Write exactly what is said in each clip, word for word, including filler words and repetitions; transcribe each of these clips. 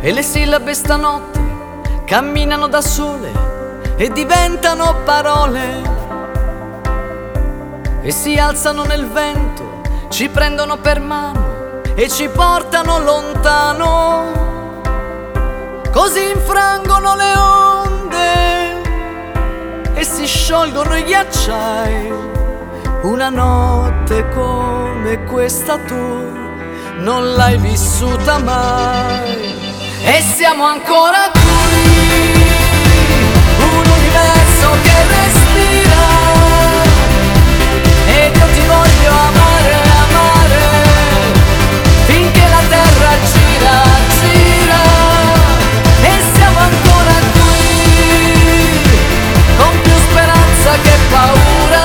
E le sillabe stanotte camminano da sole e diventano parole, e si alzano nel vento, ci prendono per mano e ci portano lontano. Così infrangono le onde e si sciolgono i ghiacciai. Una notte come questa tu non l'hai vissuta mai. E siamo ancora qui, un universo che respira, ed io ti voglio amare, amare, finché la terra gira, gira. E siamo ancora qui, con più speranza che paura.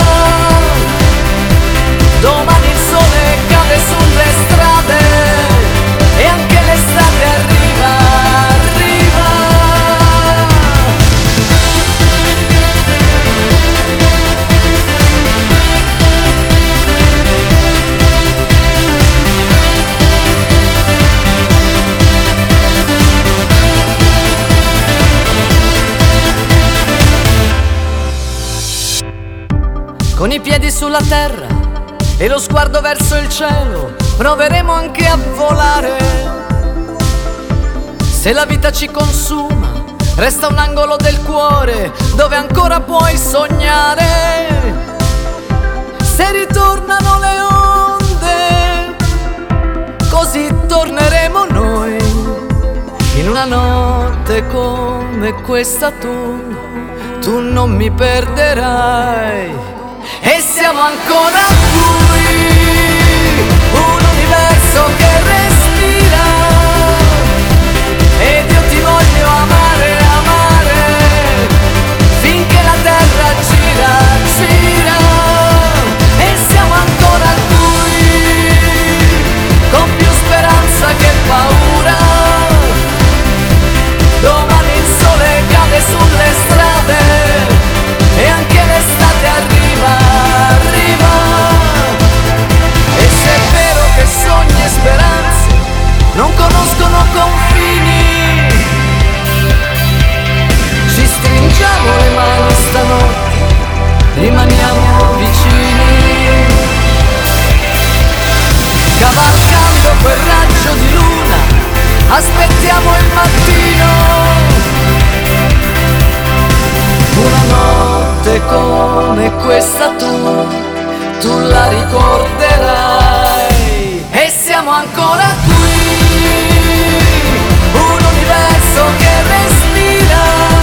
Domani il sole cade sulle strade e anche l'estate arriva, arriva. Con i piedi sulla terra e lo sguardo verso il cielo, proveremo anche a volare. Se la vita ci consuma, resta un angolo del cuore dove ancora puoi sognare. Se ritornano le onde, così torneremo noi. In una notte come questa tu, tu non mi perderai. E siamo ancora qui, un universo che respira, ed io ti voglio amare, amare, finché la terra gira, gira. E siamo ancora qui, con più speranza che paura. Domani il sole cade sulle strade e anche l'estate arriva, arriva. E se è vero che sogni e speranze non conoscono confini, ci stringiamo le mani stanotte, rimaniamo vicini. Cavalcando quel raggio di luna, aspettiamo il mattino. Una notte come questa tu, tu la ricorderai. E siamo ancora qui, un universo che respira,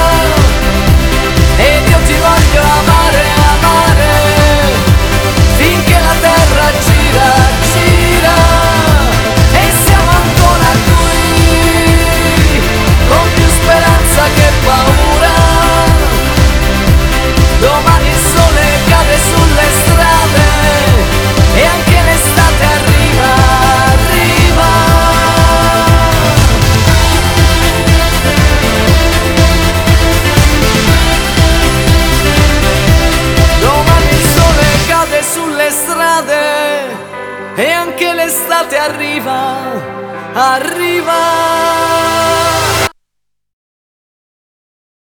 ed io ti voglio amare, amare, finché la terra gira, gira. E siamo ancora qui, con più speranza che paura. Domani il sole cade sulle strade e anche l'estate arriva, arriva. Domani il sole cade sulle strade e anche l'estate arriva, arriva.